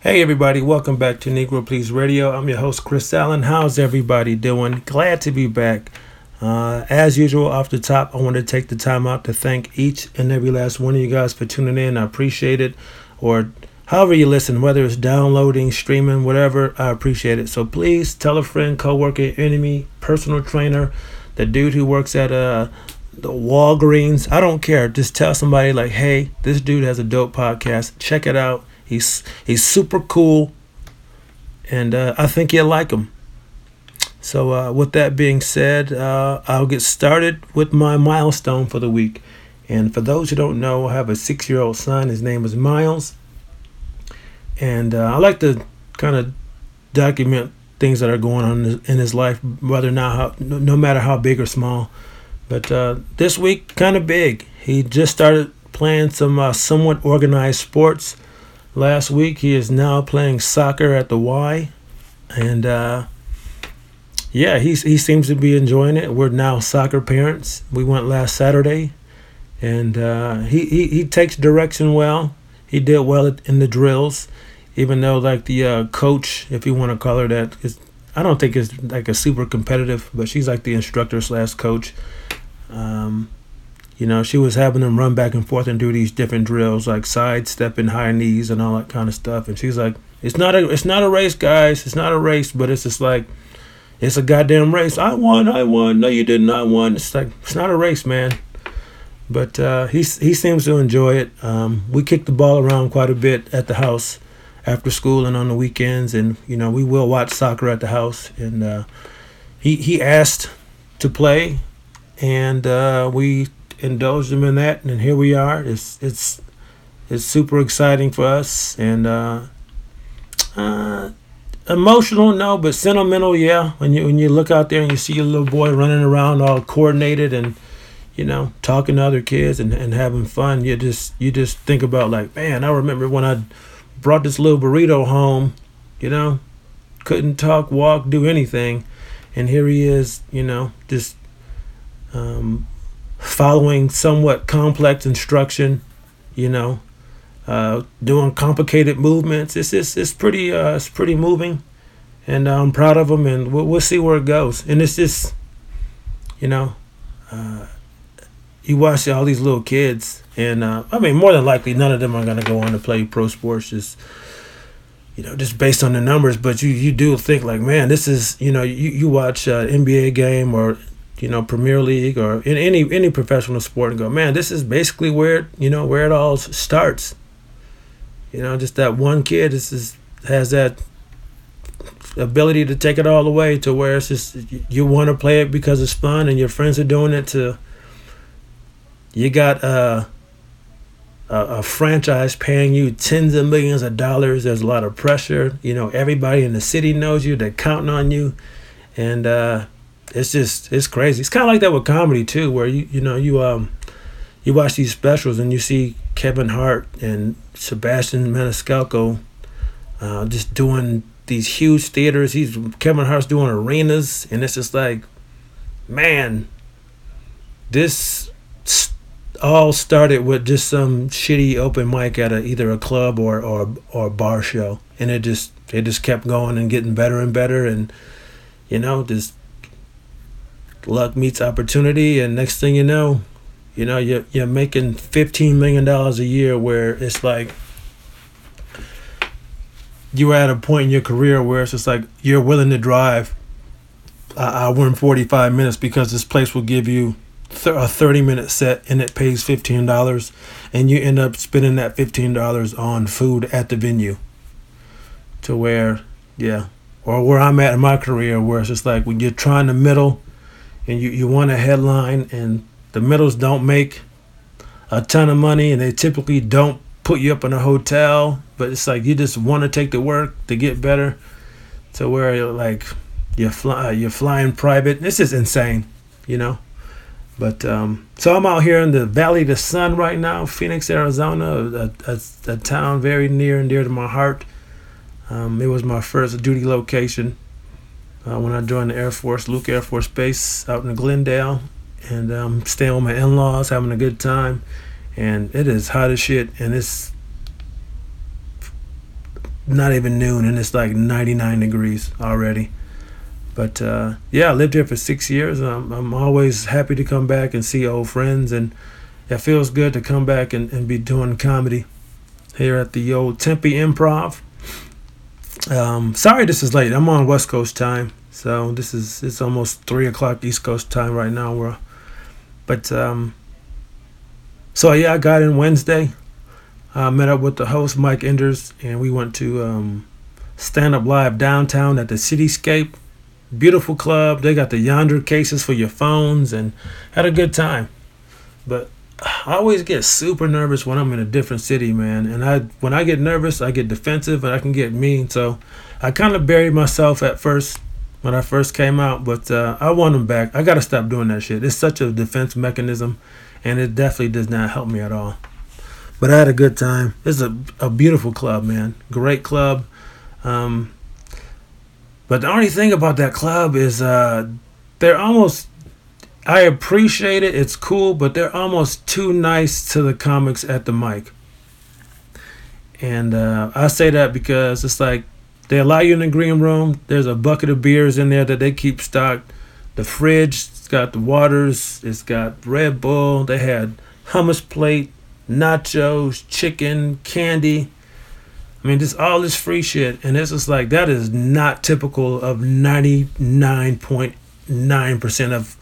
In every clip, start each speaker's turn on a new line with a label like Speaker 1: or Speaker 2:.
Speaker 1: Hey everybody, welcome back to Negro Please Radio. I'm your host Chris Allen. How's everybody doing? Glad to be back. As usual, off the top, I want to take the time out to thank each and every last one of you guys for tuning in. I appreciate it. Or however you listen, whether it's downloading, streaming, whatever, I appreciate it. So please tell a friend, coworker, enemy, personal trainer, the dude who works at the Walgreens. I don't care. Just tell somebody like, hey, this dude has a dope podcast. Check it out. He's super cool, and I think you'll like him. So with that being said, I'll get started with my milestone for the week. And for those who don't know, I have a 6-year-old son. His name is Miles, and I like to kind of document things that are going on in his life, no matter how big or small. But this week, kind of big. He just started playing some somewhat organized sports. Last week, he is now playing soccer at the Y, and he seems to be enjoying it. We're now soccer parents. We went last Saturday, and he takes direction well. He did well in the drills, even though like the coach, if you want to call her that, I don't think it's like a super competitive, but she's like the instructor / coach. She was having them run back and forth and do these different drills, like sidestepping, high knees, and all that kind of stuff. And she's like, "It's not a race, guys. It's not a race, but it's just like, it's a goddamn race. I won. No, you didn't. I won. It's like, it's not a race, man." But he seems to enjoy it. We kick the ball around quite a bit at the house after school and on the weekends, and we will watch soccer at the house. And he asked to play, and we indulged him in that, and here we are. It's super exciting for us, and emotional, no, but sentimental, yeah. When you look out there and you see your little boy running around all coordinated and talking to other kids and having fun, you just think about like, man, I remember when I brought this little burrito home, couldn't talk, walk, do anything, and here he is, just following somewhat complex instruction, doing complicated movements. It's pretty moving, and I'm proud of him, and we'll see where it goes. And it's just, you watch all these little kids, and more than likely none of them are gonna go on to play pro sports, just based on the numbers. But you do think like, man, this is, you watch NBA game or Premier League or in any professional sport and go, man, this is basically where it all starts. Just that one kid has that ability to take it all the way to where it's just you want to play it because it's fun and your friends are doing it, to you got a franchise paying you tens of millions of dollars. There's a lot of pressure. Everybody in the city knows you. They're counting on you, and it's crazy. It's kind of like that with comedy too, where you watch these specials and you see Kevin Hart and Sebastian Maniscalco just doing these huge theaters. Kevin Hart's doing arenas, and it's just like, man, this all started with just some shitty open mic at either a club or a bar show, and it just kept going and getting better and better, and just luck meets opportunity, and next thing you know, you're making $15 million a year, where it's like you're at a point in your career where it's just like you're willing to drive an hour and 45 minutes because this place will give you a 30-minute set and it pays $15, and you end up spending that $15 on food at the venue. To where, or where I'm at in my career, where it's just like when you're trying to middle and you want a headline, and the middles don't make a ton of money, and they typically don't put you up in a hotel, but it's like you just want to take the work to get better, to where you're flying private. This is insane, But so I'm out here in the Valley of the Sun right now, Phoenix, Arizona, a town very near and dear to my heart. It was my first duty location when I joined the Air Force, Luke Air Force Base out in Glendale, and staying with my in-laws, having a good time. And it is hot as shit, and it's not even noon and it's like 99 degrees already. But yeah, I lived here for 6 years. I'm always happy to come back and see old friends, and it feels good to come back and be doing comedy here at the old Tempe Improv. Sorry this is late. I'm on West Coast time, so it's almost 3 o'clock East Coast time right now. But so yeah, I got in Wednesday. I met up with the host Mike Enders, and we went to stand up live downtown at the Cityscape. Beautiful club. They got the Yonder cases for your phones, and had a good time. But I always get super nervous when I'm in a different city, man. And when I get nervous, I get defensive and I can get mean. So I kind of buried myself at first when I first came out, but I want them back. I got to stop doing that shit. It's such a defense mechanism, and it definitely does not help me at all. But I had a good time. It's a beautiful club, man. Great club. But the only thing about that club is they're almost, I appreciate it, it's cool, but they're almost too nice to the comics at the mic. And I say that because it's like they allow you in the green room. There's a bucket of beers in there that they keep stocked. The fridge, it's got the waters, it's got Red Bull. They had hummus plate, nachos, chicken, candy. I mean, just all this free shit, and it's just like, that is not typical of 99.9% of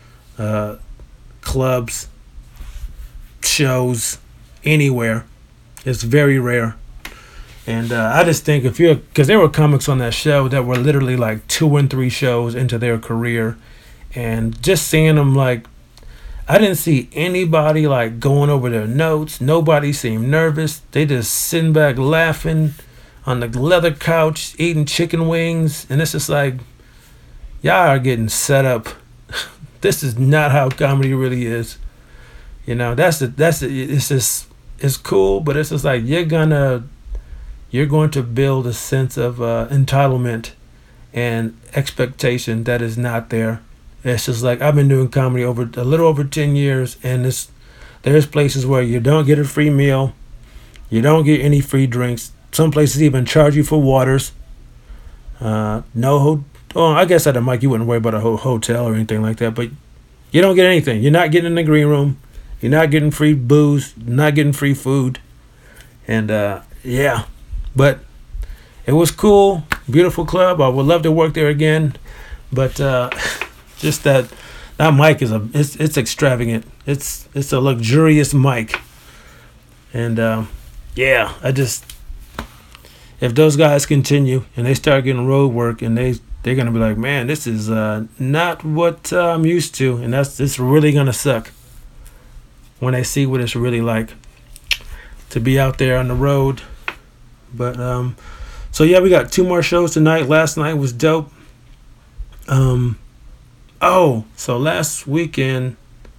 Speaker 1: clubs, shows, anywhere. It's very rare. And I just think because there were comics on that show that were literally like 2 and 3 shows into their career, and just seeing them, like, I didn't see anybody like going over their notes. Nobody seemed nervous. They just sitting back laughing on the leather couch, eating chicken wings. And it's just like, y'all are getting set up. This is not how comedy really is. You know, it's cool, but it's just like you're going to build a sense of entitlement and expectation that is not there. It's just like, I've been doing comedy a little over 10 years, and there's places where you don't get a free meal, you don't get any free drinks. Some places even charge you for waters. I guess at a mic you wouldn't worry about a hotel or anything like that, but you don't get anything. You're not getting in the green room. You're not getting free booze. You're not getting free food. And yeah, but it was cool. Beautiful club. I would love to work there again, but just that mic it's extravagant. It's a luxurious mic. And yeah, if those guys continue and they start getting road work, and they're gonna be like, man, this is not what I'm used to, and it's really gonna suck when they see what it's really like to be out there on the road. But so yeah, we got 2 more shows tonight. Last night was dope. So last weekend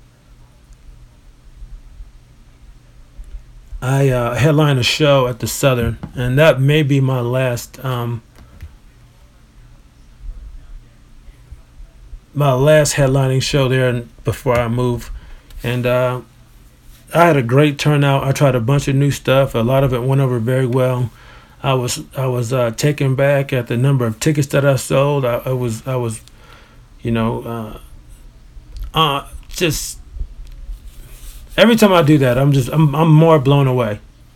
Speaker 1: I headlined a show at the Southern, and that may be my last headlining show there before I move. And I had a great turnout. I tried a bunch of new stuff. A lot of it went over very well. I was taken back at the number of tickets that I sold. I was just every time I do that, I'm more blown away,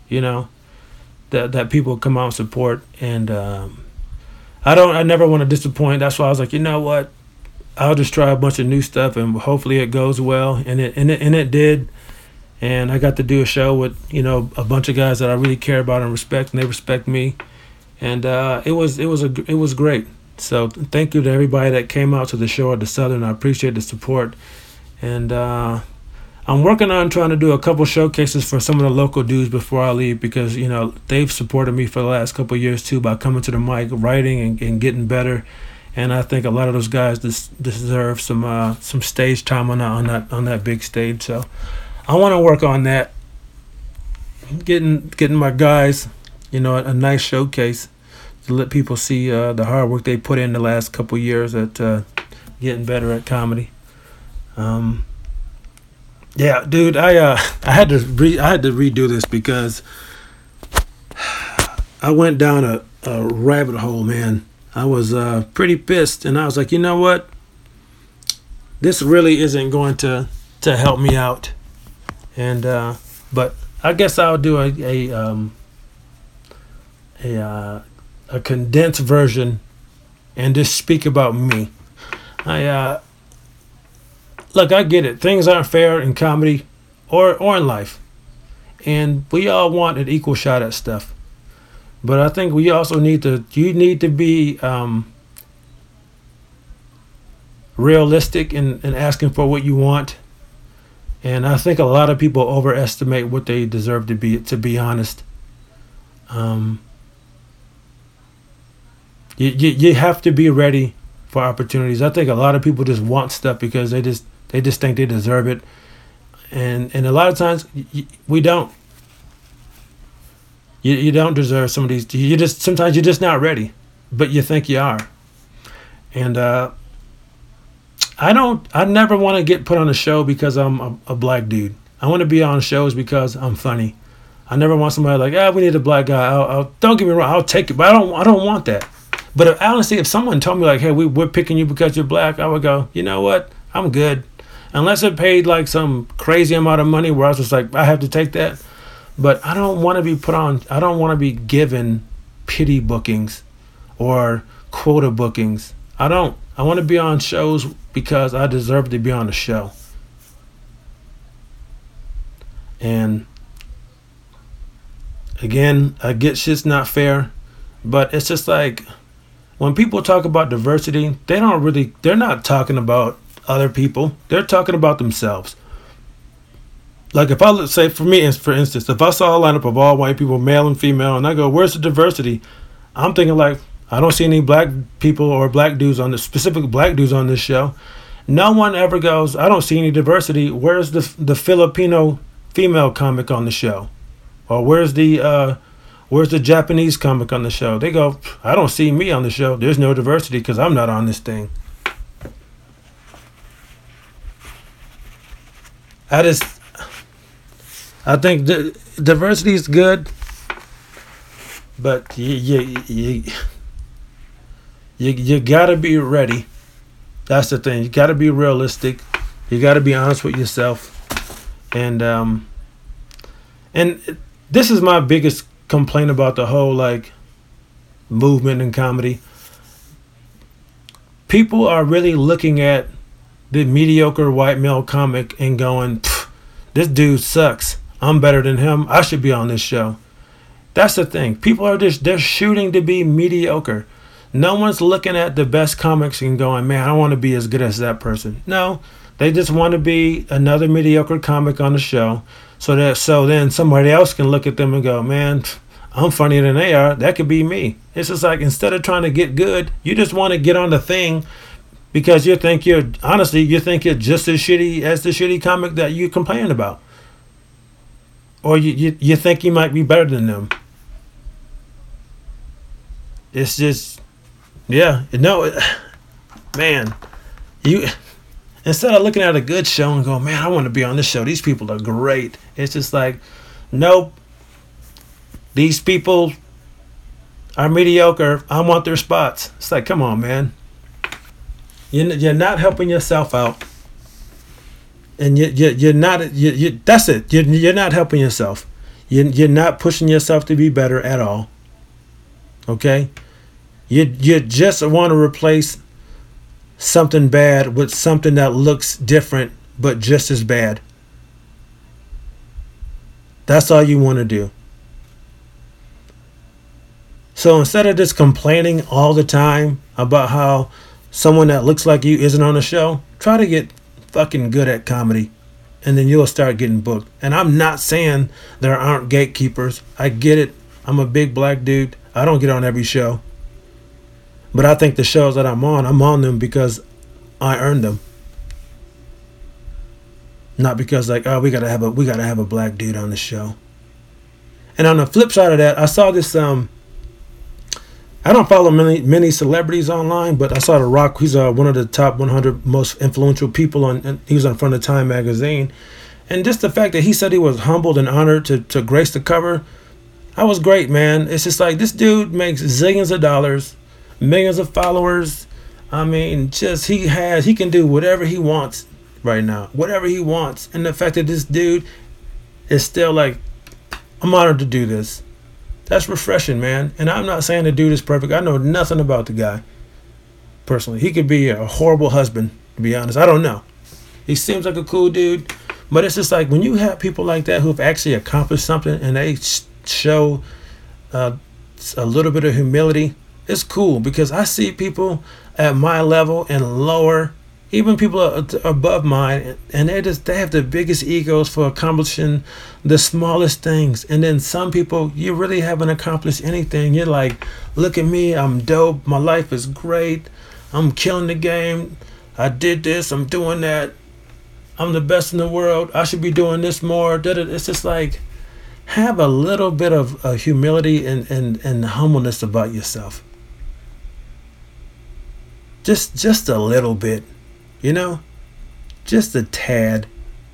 Speaker 1: that people come out and support. And I never want to disappoint. That's why I was like, you know what, I'll just try a bunch of new stuff, and hopefully it goes well. And it did. And I got to do a show with a bunch of guys that I really care about and respect, and they respect me. And it was great. So thank you to everybody that came out to the show at the Southern. I appreciate the support. And I'm working on trying to do a couple showcases for some of the local dudes before I leave, because they've supported me for the last couple of years too by coming to the mic, writing, and getting better. And I think a lot of those guys deserve some stage time on that big stage. So I want to work on that, getting my guys a nice showcase to let people see the hard work they put in the last couple of years at getting better at comedy. Yeah, dude, I had to redo this because I went down a rabbit hole, man. I was pretty pissed, and I was like, you know what? This really isn't going to help me out. And but I guess I'll do a condensed version and just speak about me. Look, I get it. Things aren't fair in comedy or in life, and we all want an equal shot at stuff. But I think we also need to. You need to be realistic in asking for what you want. And I think a lot of people overestimate what they deserve to be. To be honest, you have to be ready for opportunities. I think a lot of people just want stuff because they just think they deserve it, and a lot of times we don't. You don't deserve some of these. Sometimes you're just not ready, but you think you are. And I never want to get put on a show because I'm a black dude. I want to be on shows because I'm funny. I never want somebody like, we need a black guy. Don't get me wrong, I'll take it, but I don't want that. But honestly, if someone told me like, hey, we're picking you because you're black, I would go, you know what? I'm good. Unless it paid like some crazy amount of money where I was just like, I have to take that. But I don't want to be put on. I don't want to be given pity bookings or quota bookings. I don't. I want to be on shows because I deserve to be on the show. And again, I get shit's not fair, but it's just like when people talk about diversity, they're not talking about other people. They're talking about themselves. Like if let's say for instance, if I saw a lineup of all white people, male and female, and I go, where's the diversity? I'm thinking like, I don't see any black people or black dudes on this, specific black dudes on this show. No one ever goes, I don't see any diversity. Where's the Filipino female comic on the show? Or where's the Japanese comic on the show? They go, I don't see me on the show. There's no diversity because I'm not on this thing. I think diversity is good, but you gotta be ready. That's the thing. You gotta be realistic. You gotta be honest with yourself. And this is my biggest complaint about the whole like movement in comedy. People are really looking at the mediocre white male comic and going, this dude sucks. I'm better than him. I should be on this show. That's the thing. People are they're shooting to be mediocre. No one's looking at the best comics and going, man, I want to be as good as that person. No, they just want to be another mediocre comic on the show so then somebody else can look at them and go, man, I'm funnier than they are. That could be me. It's just like instead of trying to get good, you just want to get on the thing because you think you're just as shitty as the shitty comic that you complain about. Or you think you might be better than them. It's just, man, you instead of looking at a good show and going, man, I want to be on this show. These people are great. It's just like, nope. These people are mediocre. I want their spots. It's like, come on, man. You're not helping yourself out. And you're not. That's it. You're not helping yourself. You're not pushing yourself to be better at all. Okay. You just want to replace something bad with something that looks different but just as bad. That's all you want to do. So instead of just complaining all the time about how someone that looks like you isn't on the show, try to get fucking good at comedy, and then you'll start getting booked. And I'm not saying there aren't gatekeepers. I get it. I'm a big black dude. I don't get on every show. But I think the shows that I'm on them because I earned them. Not because like, we gotta have a black dude on the show. And on the flip side of that, I saw this I don't follow many celebrities online, but I saw The Rock. He's one of the top 100 most influential people he was on front of Time magazine. And just the fact that he said he was humbled and honored to grace the cover, That was great, man. It's just like this dude makes zillions of dollars, millions of followers. I mean, just he can do whatever he wants right now, whatever he wants. And the fact that this dude is still like, I'm honored to do this. That's refreshing, man. And I'm not saying the dude is perfect. I know nothing about the guy personally. He could be a horrible husband, to be honest. I don't know. He seems like a cool dude, but it's just like when you have people like that who've actually accomplished something and they show a little bit of humility, it's cool because I see people at my level and lower, even people above mine, and they have the biggest egos for accomplishing the smallest things. And then some people, you really haven't accomplished anything. You're like, look at me, I'm dope, my life is great, I'm killing the game, I did this, I'm doing that, I'm the best in the world, I should be doing this more. It's just like, have a little bit of humility and humbleness about yourself. Just a little bit, you know, just a tad.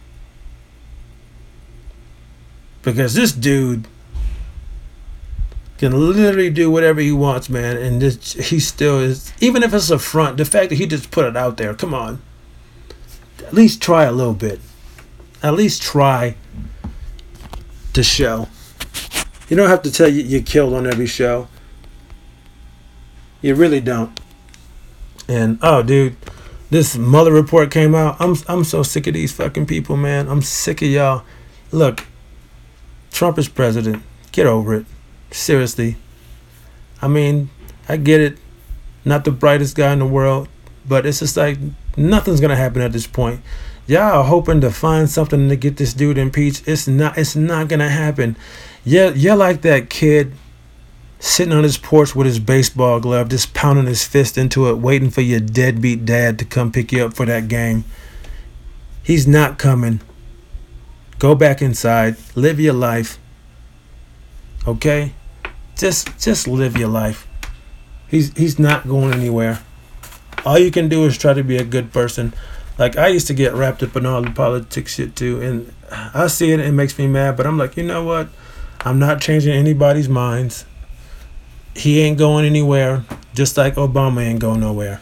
Speaker 1: Because this dude can literally do whatever he wants, man, and he still is. Even if it's a front, the fact that he just put it out there, come on, at least try a little bit. At least try to show. You don't have to tell you're killed on every show. You really don't. And oh, dude, this Mueller report came out. I'm so sick of these fucking people, man. I'm sick of y'all. Look, Trump is president. Get over it. Seriously. I mean, I get it. Not the brightest guy in the world, but it's just like nothing's gonna happen at this point. Y'all are hoping to find something to get this dude impeached. It's not gonna happen. You're like that kid sitting on his porch with his baseball glove, just pounding his fist into it, waiting for your deadbeat dad to come pick you up for that game. He's not coming. Go back inside. Live your life. Okay? Just live your life. He's not going anywhere. All you can do is try to be a good person. Like, I used to get wrapped up in all the politics shit too, and I see it and it makes me mad, but I'm like, you know what? I'm not changing anybody's minds. He ain't going anywhere, just like Obama ain't going nowhere.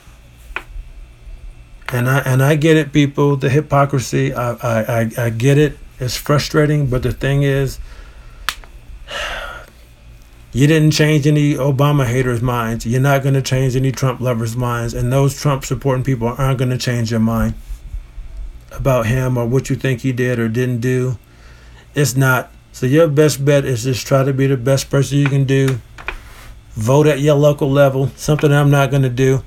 Speaker 1: And I get it, people, the hypocrisy. I get it. It's frustrating, but the thing is, you didn't change any Obama haters' minds. You're not going to change any Trump lovers' minds, and those Trump supporting people aren't going to change your mind about him or what you think he did or didn't do. It's not. So your best bet is just try to be the best person you can do. Vote at your local level, something I'm not going to do.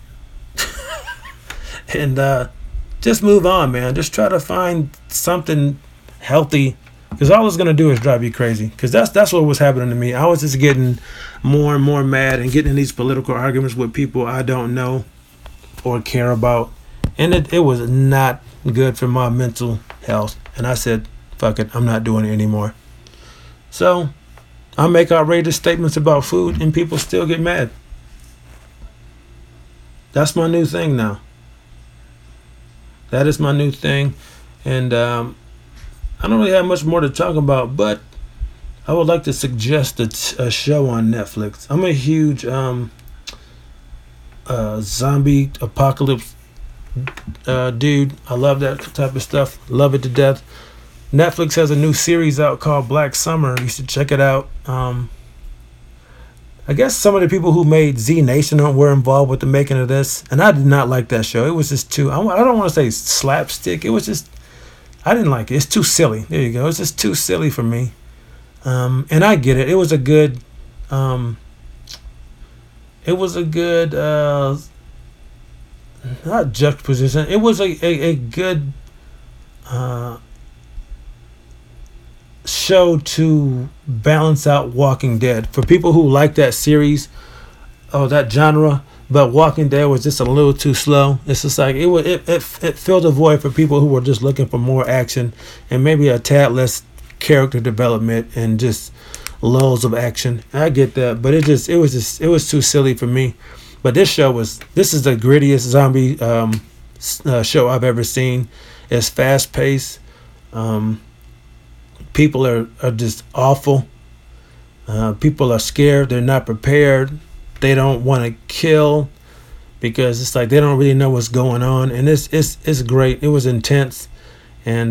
Speaker 1: And just move on, man. Just try to find something healthy, because all it's going to do is drive you crazy. Because that's what was happening to me. I was just getting more and more mad and getting in these political arguments with people I don't know or care about. And it was not good for my mental health. And I said, fuck it, I'm not doing it anymore. So I make outrageous statements about food and people still get mad. That's my new thing now. That is my new thing. And I don't really have much more to talk about, but I would like to suggest a show on Netflix. I'm a huge zombie apocalypse dude. I love that type of stuff. Love it to death. Netflix has a new series out called Black Summer. You should check it out. I guess some of the people who made Z Nation were involved with the making of this, and I did not like that show. It was just too, I don't want to say slapstick. It was just, I didn't like it. It's too silly. There you go. It's just too silly for me. And I get it. It was a good, not juxtaposition. It was a good show to balance out Walking Dead for people who like that series or that genre. But Walking Dead was just a little too slow. It's just like it filled a void for people who were just looking for more action and maybe a tad less character development and just lulls of action. I get that, but it was too silly for me. But this is the grittiest zombie show I've ever seen. It's fast paced. People are just awful. People are scared. They're not prepared. They don't want to kill because it's like they don't really know what's going on. And it's great. It was intense. And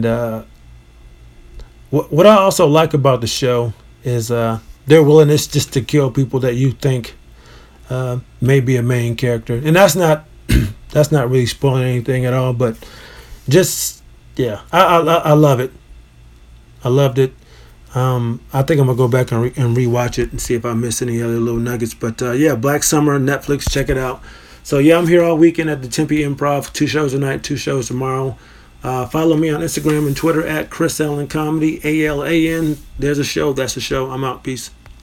Speaker 1: what I also like about the show is their willingness just to kill people that you think may be a main character. And that's not that's not really spoiling anything at all. But just yeah, I love it. I loved it. I think I'm gonna go back and rewatch it and see if I missed any other little nuggets. But yeah, Black Summer, Netflix, check it out. So yeah, I'm here all weekend at the Tempe Improv. 2 shows tonight, 2 shows tomorrow. Follow me on Instagram and Twitter at Chris Allen Comedy, ALAN. There's a show. That's a show. I'm out. Peace.